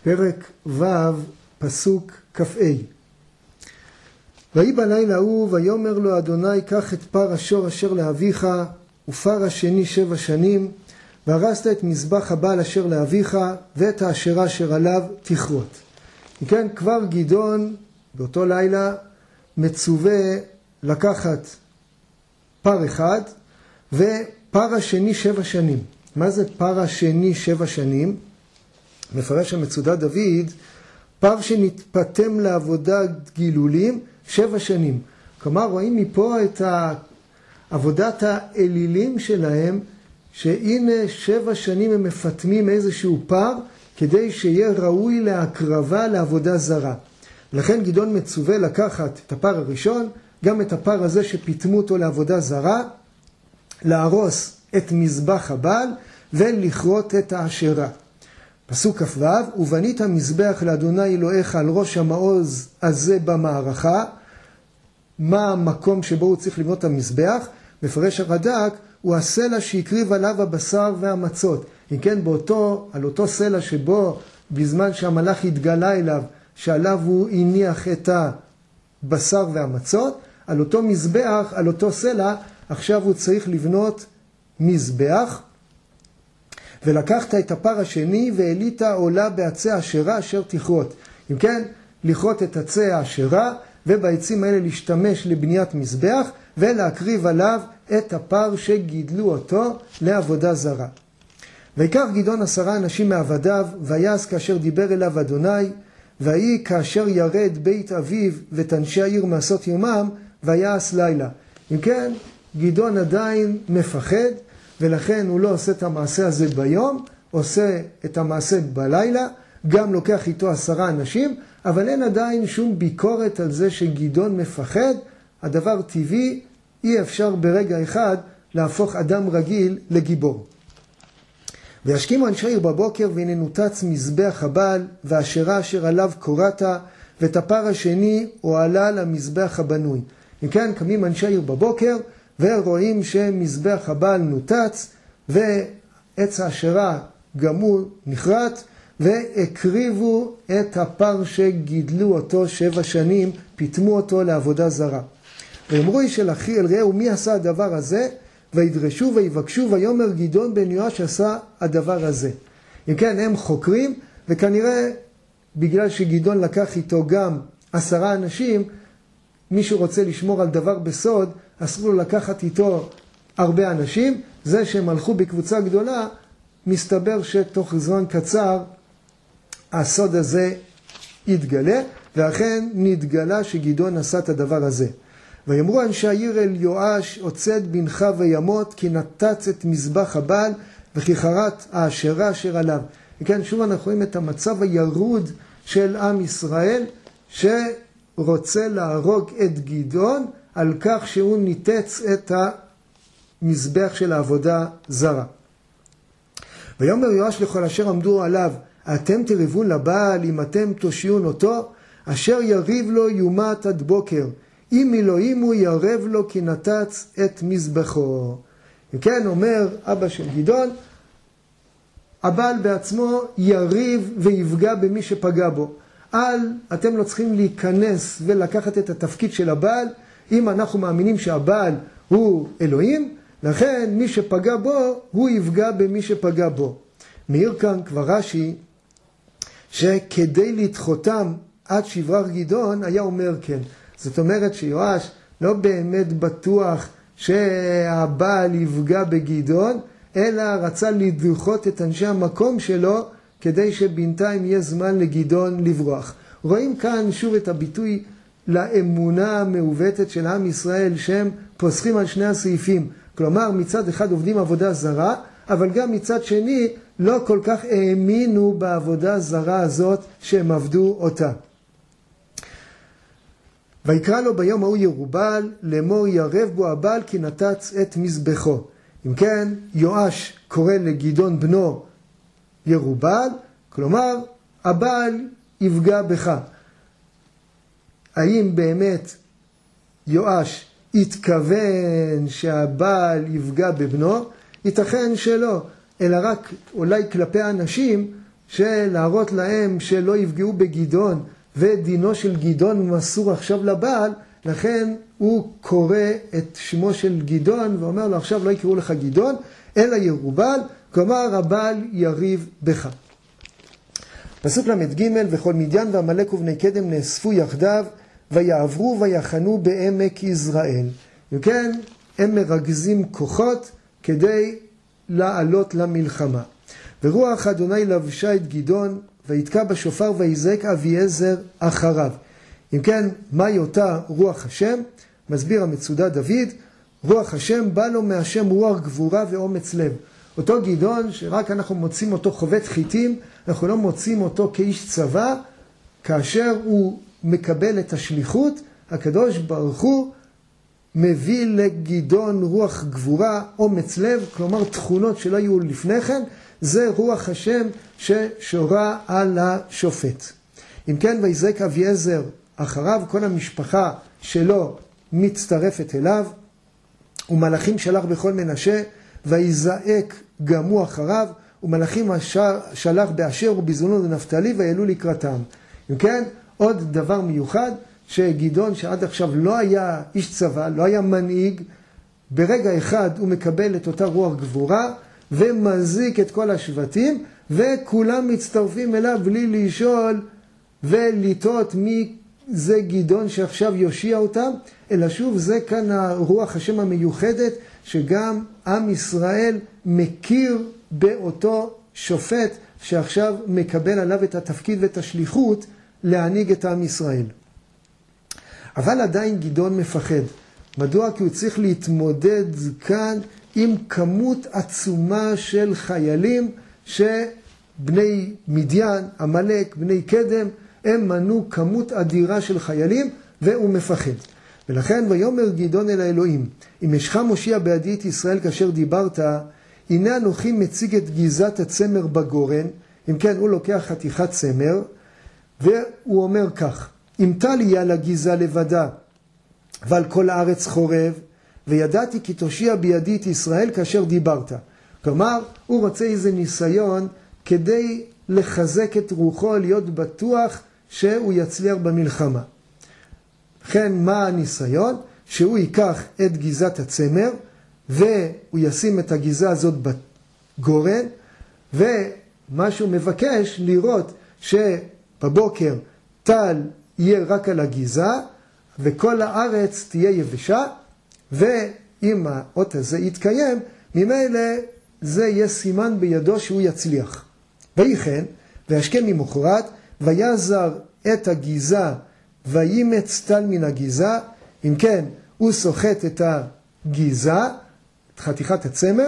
פרק ו' פסוק כ"ה. ויהי בלילה ההוא ויאמר לו אדוני קח את פר השור אשר לאביך ופר השני 7 שנים והרסת את מזבח הבעל אשר לאביך ואת האשרה אשר עליו תכרות. כן, כבר גדעון באותו לילה מצווה לקחת פר אחד ופר השני 7 שנים. מה זה פר השני 7 שנים? מפרש המצודת דוד, פר שנתפתם לעבודת גילולים 7 שנים. כלומר, רואים מפה את עבודת האלילים שלהם, שהנה 7 שנים הם מפתמים איזשהו פר, כדי שיהיה ראוי להקרבה לעבודה זרה. לכן גדעון מצווה לקחת את הפר הראשון, גם את הפר הזה שפתמו אותו לעבודה זרה, להרוס את מזבח הבעל ולכרות את האשרה. פסוק כ"ו, ובנית מזבח לאדוני אלוהיך על ראש המעוז הזה במערכה. מה המקום שבו הוא צריך לבנות את המזבח? מפרש הרד"ק, הוא הסלע שהקריב עליו הבשר והמצות. אם כן, על אותו סלע שבו בזמן שהמלאך התגלה אליו, שעליו הוא הניח את הבשר והמצות, על אותו מזבח, על אותו סלע, עכשיו הוא צריך לבנות מזבח. ולקחת את הפר השני והעלית עולה בעצי האשרה אשר תכרות. אם כן, לכרות את עצי האשרה ובעצים האלה להשתמש לבניית מזבח ולהקריב עליו את הפר שגידלו אותו לעבודה זרה. ויקח גדעון 10 אנשים מעבדיו ויעש כאשר דיבר אליו אדוני, ויהי כאשר ירד בית אביו ותנשי העיר מעשות יומם ויעש לילה. אם כן, גדעון עדיין מפחד, ולכן הוא לא עושה את המעשה הזה ביום, עושה את המעשה בלילה, גם לוקח איתו 10 אנשים, אבל אין עדיין שום ביקורת על זה שגדעון מפחד. הדבר טבעי, אי אפשר ברגע אחד להפוך אדם רגיל לגיבור. וישכימו אנשי עיר בבוקר והנה נותץ מזבח הבעל והאשרה אשר עליו קוראת ואת הפר השני הועלה למזבח הבנוי. אם כן, קמים אנשי עיר בבוקר ורואים שמזבח הבעל נותץ ועץ האשרה גם הוא נחרט, והקריבו את הפר שגידלו אותו 7 שנים, פיתמו אותו לעבודה זרה. ואמרו איש אל אחי אל רעהו מי עשה הדבר הזה? וידרשו ויבקשו ויאמר גדעון בן יואש עשה הדבר הזה. אם כן, הם חוקרים, וכנראה בגלל שגדעון לקח איתו גם 10 אנשים, מי שרוצה לשמור על דבר בסוד, אסור לו לקחת איתו הרבה אנשים. זה שהם הלכו בקבוצה גדולה, מסתבר שתוך זמן קצר הסוד הזה יתגלה, ואכן נתגלה שגדעון עשה את הדבר הזה. ויאמרו אנשי העיר אל יואש הוצא את בנך וימות, כי נתץ את מזבח הבעל וכי חרת האשרה אשר עליו. וכן, שוב אנחנו רואים את המצב הירוד של עם ישראל, שרוצה להרוג את גדעון על כך שהוא ניתץ את המזבח של העבודה זרה. ויאמר יואש לכל אשר עמדו עליו, אתם תריבון לבעל אם אתם תושיעון אותו, אשר יריב לו יומת עד בוקר, אם אלוהים הוא ירב לו כי נתץ את מזבחו. וכן, אומר אבא של גדעון, הבעל בעצמו יריב ויפגע במי שפגע בו. אתם לא צריכים להיכנס ולקחת את התפקיד של הבעל, אם אנחנו מאמינים שהבעל הוא אלוהים, לכן מי שפגע בו הוא יפגע במי שפגע בו. מאיר כאן כבר רש"י שכדי לדחותם עד שיברח גדעון היה אומר כן. זאת אומרת שיואש לא באמת בטוח שהבעל יפגע בגדעון, אלא רצה לדחות את אנשי המקום שלו כדי שבינתיים יהיה זמן לגדעון לברוח. רואים כאן שוב את הביטוי לאמונה המעוותת של עם ישראל, שהם פוסחים על שני הסעיפים. כלומר, מצד אחד עובדים עבודה זרה, אבל גם מצד שני לא כל כך האמינו בעבודה זרה הזאת שהם עבדו אותה. ויקרא לו ביום ההוא ירובעל לאמור ירב בו הבעל כי נתץ את מזבחו. אם כן, יואש קורא לגדעון בנו ירובעל, כלומר הבעל יפגע בך. האם באמת יואש התכוון שהבעל יפגע בבנו? ייתכן שלא, אלא רק אולי כלפי האנשים להראות להם שלא יפגעו בגדעון, ודינו של גדעון מסור עכשיו לבעל, לכן הוא קורא את שמו של גדעון ואומר לו עכשיו לא יקראו לך גדעון, אלא ירובעל, כלומר הבעל יריב בך. פסוק למד ג' וכל מדיין ועמלק ובני קדם נאספו יחדיו, ויעברו ויחנו בעמק יזרעאל. וכן, הם מרכזים כוחות כדי לעלות למלחמה. ורוח אדוני לבשה את גדעון, ויתקע בשופר ויזעק אביעזר אחריו. אם כן, מהי אותה רוח השם? מסביר המצודה דוד, רוח השם בא לו מהשם רוח גבורה ואומץ לב. אותו גדעון שרק אנחנו מוצאים אותו חובט חיטים, אנחנו לא מוצאים אותו כאיש צבא, כאשר הוא מקבל את השליחות, הקדוש ברוך הוא מביא לגדעון רוח גבורה, אומץ לב, כלומר תכונות שלא היו לפני כן, זה רוח השם ששורה על השופט. אם כן, ויזעק אביעזר אחריו, כל המשפחה שלו מצטרפת אליו, ומלאכים שלח בכל מנשה, ויזעק גם הוא אחריו, ומלאכים שלח באשר ובזבולון ונפתלי, ויעלו לקראתם. אם כן, עוד דבר מיוחד, שגדעון שעד עכשיו לא היה איש צבא, לא היה מנהיג, ברגע אחד הוא מקבל את אותה רוח גבורה, ומזיק את כל השבטים, וכולם מצטרפים אליו בלי לשאול ולטעות מי זה גדעון שעכשיו יושיע אותם, אלא שוב זה כאן הרוח השם המיוחדת, שגם עם ישראל מכיר באותו שופט שעכשיו מקבל עליו את התפקיד ואת השליחות להנהיג את עם ישראל. אבל עדיין גדעון מפחד. מדוע? כי הוא צריך להתמודד כאן עם כמות עצומה של חיילים שבני מדיין, עמלק, בני קדם, הם מנו כמות אדירה של חיילים והוא מפחד. ולכן ויאמר גדעון אל האלוהים, אם אשך מושיע בידי את ישראל כאשר דיברת, הנה אנוכי מציג את גזת הצמר בגורן. אם כן, הוא לוקח חתיכת צמר, והוא אומר כך, אם טל יהיה על הגזה לבדה, ועל כל הארץ חורב, וידעתי כי תושיע בידי את ישראל כאשר דיברת. כלומר, הוא רוצה איזה ניסיון כדי לחזק את רוחו, להיות בטוח שהוא יצליח במלחמה. לכן, מה הניסיון? שהוא ייקח את גזת הצמר, והוא ישים את הגזה הזאת בגורן, ומה שהוא מבקש לראות שבבוקר טל יהיה רק על הגזה, וכל הארץ תהיה יבשה, ואם האות הזה יתקיים, ממילא זה יהיה סימן בידו שהוא יצליח. ויחן, והשכם ממחרת, ויעזר את הגזה, וימץ טל מן הגזה. אם כן, הוא סוחט את הגזה, את חתיכת הצמר,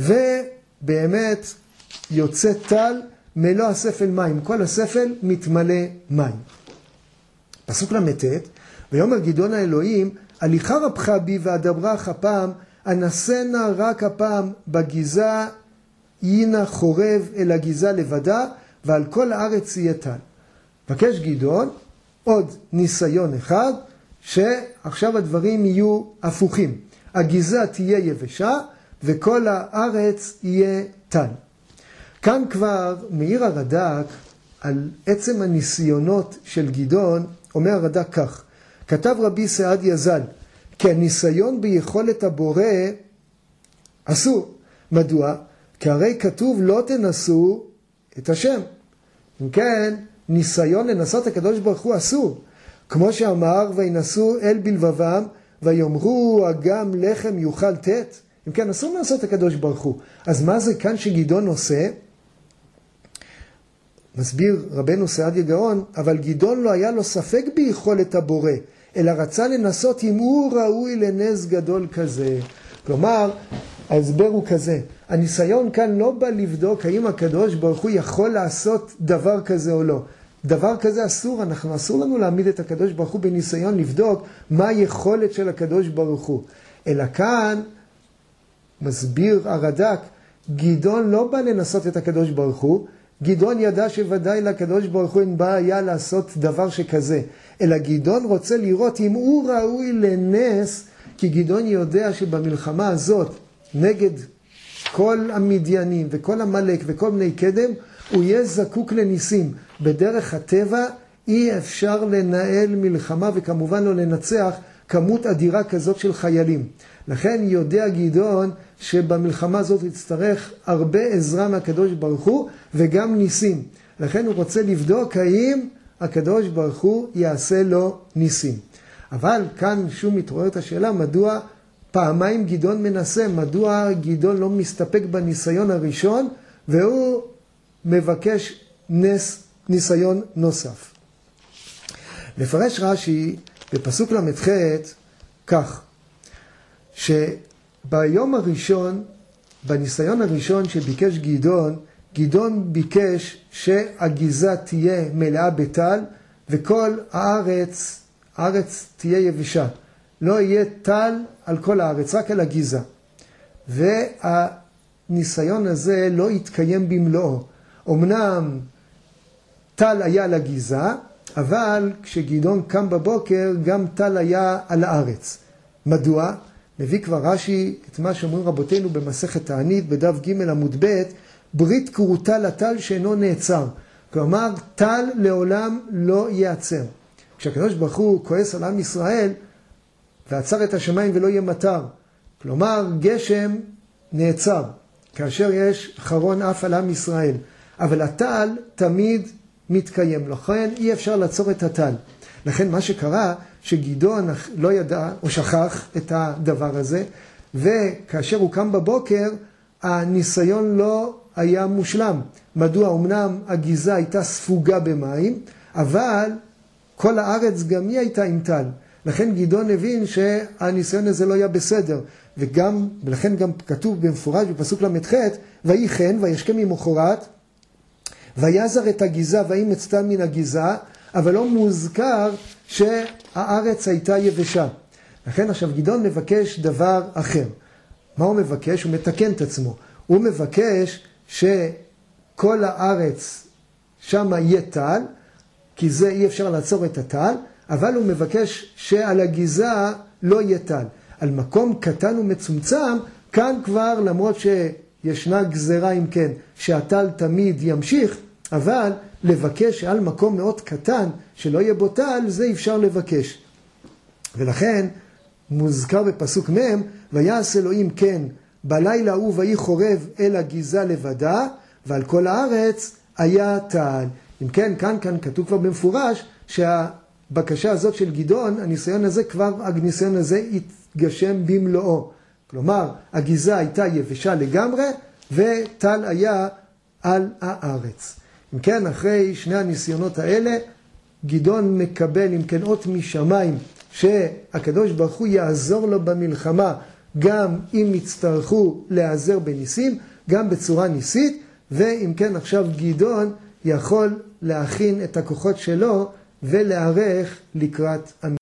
ובאמת יוצא טל מלוא הספל מים. כל הספל מתמלא מים. פסוק למ"ט, ויאמר גדעון האלוהים, הליכה רבך בי ואדברך הפעם, אנסנה רק הפעם בגזה, ינה חורב אל הגזה לבדה, ועל כל הארץ יהיה טל. בקש גדעון, עוד ניסיון אחד, שעכשיו הדברים יהיו הפוכים. הגזה תהיה יבשה, וכל הארץ יהיה טל. כאן כבר מאיר הרד"ק על עצם הניסיונות של גדעון, אומר הרד"ק כך, כתב רבי סעדיה ז"ל, כי הניסיון ביכולת הבורא אסור. מדוע? כי הרי כתוב לא תנסו את השם. אם כן, ניסיון לנסות הקדוש ברוך הוא אסור. כמו שאמר, וינסו אל בלבבם, ויאמרו אגם לחם יאכל תת. אם כן, אסור לנסות הקדוש ברוך הוא. אז מה זה כאן שגדעון עושה? מסביר רבנו סעדיה גאון, אבל גדעון לא היה לו ספק ביכולת הבורא, אלא רצה לנסות אם הוא ראוי לנס גדול כזה. כלומר, ההסבר הוא כזה, הניסיון כאן לא בא לבדוק האם הקדוש ברוך הוא יכול לעשות דבר כזה או לא. דבר כזה אסור, אסור לנו להעמיד את הקדוש ברוך הוא בניסיון לבדוק מה היכולת של הקדוש ברוך הוא. אלא כאן, מסביר הרד"ק, גדעון לא בא לנסות את הקדוש ברוך הוא, גדעון ידע שוודאי לקדוש ברוך הוא אין בעיה לעשות דבר שכזה, אלא גדעון רוצה לראות אם הוא ראוי לנס, כי גדעון יודע שבמלחמה הזאת, נגד כל המדיינים וכל עמלק וכל בני קדם, הוא יהיה זקוק לניסים. בדרך הטבע אי אפשר לנהל מלחמה וכמובן לא לנצח כמות אדירה כזאת של חיילים. לכן יודע גדעון שבמלחמה הזאת יצטרך הרבה עזרה מהקדוש ברוך הוא וגם ניסים. לכן הוא רוצה לבדוק האם הקדוש ברוך הוא יעשה לו ניסים. אבל כאן שוב מתעוררת השאלה מדוע פעמיים גדעון מנסה, מדוע גדעון לא מסתפק בניסיון הראשון והוא מבקש ניסיון נוסף. מפרש רש"י בפסוק ל"ח כך, שביום הראשון, בניסיון הראשון שביקש גדעון ביקש שהגזע תהיה מלאה בטל וכל הארץ תהיה יבשה. לא יהיה טל על כל הארץ, רק על הגזע. והניסיון הזה לא התקיים במלואו. אמנם טל היה על הגזע, אבל כשגדעון קם בבוקר גם טל היה על הארץ. מדוע? מביא כבר רש"י את מה שאומרים רבותינו במסכת תענית בדף ג' עמוד ב', ברית כרותה לטל שאינו נעצר. כלומר, טל לעולם לא ייעצר. כשהקדוש ברוך הוא כועס על עם ישראל ועצר את השמיים ולא יהיה מטר. כלומר, גשם נעצר כאשר יש חרון אף על עם ישראל. אבל הטל תמיד מתקיים, לכן אי אפשר לעצור את הטל. לכן מה שקרה שגדעון לא ידע או שכח את הדבר הזה, וכאשר הוא קם בבוקר הניסיון לא היה מושלם. מדוע? אמנם הגזע הייתה ספוגה במים, אבל כל הארץ גם היא הייתה עם טל. לכן גדעון הבין שהניסיון הזה לא היה בסדר. ולכן גם כתוב במפורש בפסוק ל"ח, ויהי כן וישכם ממחרת ויזר את הגזע וימץ טל מן הגזע, אבל לא מוזכר שהארץ הייתה יבשה. לכן עכשיו גדעון מבקש דבר אחר. מה הוא מבקש? הוא מתקן את עצמו. הוא מבקש שכל הארץ שם יהיה טל, כי זה אי אפשר לעצור את הטל, אבל הוא מבקש שעל הגזע לא יהיה טל. על מקום קטן ומצומצם, כאן כבר למרות שישנה גזרה אם כן, שהטל תמיד ימשיך, אבל לבקש על מקום מאוד קטן שלא יהיה בו טל, זה אפשר לבקש. ולכן מוזכר בפסוק מ' ויעש אלוהים כן בלילה ההוא ויהי חורב אל הגזע לבדה ועל כל הארץ היה טל. אם כן, כאן כתוב כבר במפורש שהבקשה הזאת של גדעון, הניסיון הזה התגשם במלואו. כלומר, הגזע הייתה יבשה לגמרי וטל היה על הארץ. אם כן, אחרי שני הניסיונות האלה, גדעון מקבל אם כן אות משמיים שהקדוש ברוך הוא יעזור לו במלחמה, גם אם יצטרכו להיעזר בניסים, גם בצורה ניסית, ואם כן עכשיו גדעון יכול להכין את הכוחות שלו ולהיערך לקראת המלחמה.